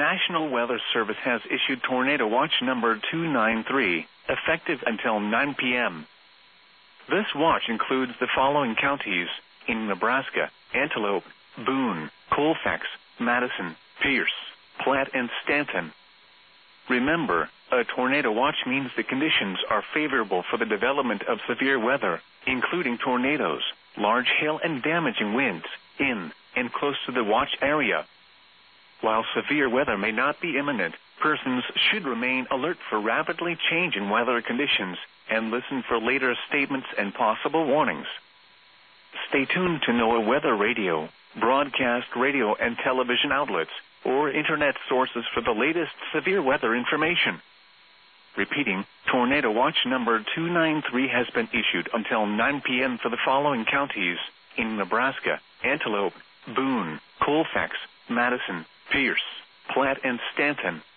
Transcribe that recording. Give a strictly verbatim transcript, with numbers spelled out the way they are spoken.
National Weather Service has issued Tornado Watch number two nine three, effective until nine p m This watch includes the following counties in Nebraska: Antelope, Boone, Colfax, Madison, Pierce, Platte, and Stanton. Remember, a tornado watch means the conditions are favorable for the development of severe weather, including tornadoes, large hail, and damaging winds, in and close to the watch area. While severe weather may not be imminent, persons should remain alert for rapidly changing weather conditions and listen for later statements and possible warnings. Stay tuned to NOAA Weather Radio, broadcast radio and television outlets, or internet sources for the latest severe weather information. Repeating, Tornado Watch number two nine three has been issued until nine p m for the following counties in Nebraska: Antelope, Boone, Colfax, Madison, Pierce, Platte, and Stanton.